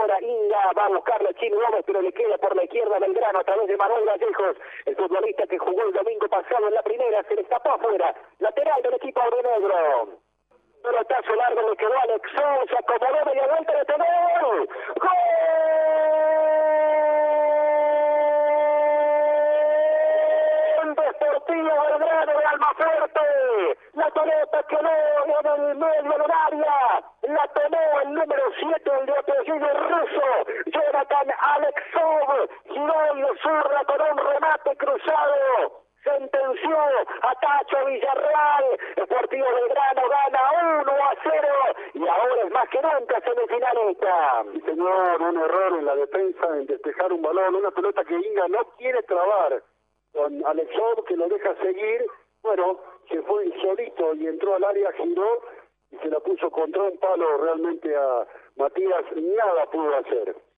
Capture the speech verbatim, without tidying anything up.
ahora Inga, va a buscarla a Chino Gómez, pero le queda por la izquierda Belgrano a través de Manuel Vallejos, el futbolista que jugó el domingo pasado en la primera, se le escapó afuera, lateral del equipo aurinegro. Pelotazo largo, le quedó Alex Sol, se acomodó media vuelta de penal. ¡Gol! Deportivo Belgrano de Almafuerte. La pelota quedó en el medio del área. La tomó el número siete, el de apellido ruso, Jonathan Alexov. Giró y zurra con un remate cruzado. Sentenció a Tacho Villarreal. Deportivo Belgrano gana uno a cero y ahora es más que nunca semifinalista. Sí, señor, un error en la defensa en despejar un balón, una pelota que Inga no quiere trabar. Con Alexov que lo deja seguir, bueno, se fue solito y entró al área, giró y se la puso contra un palo realmente a Matías, nada pudo hacer.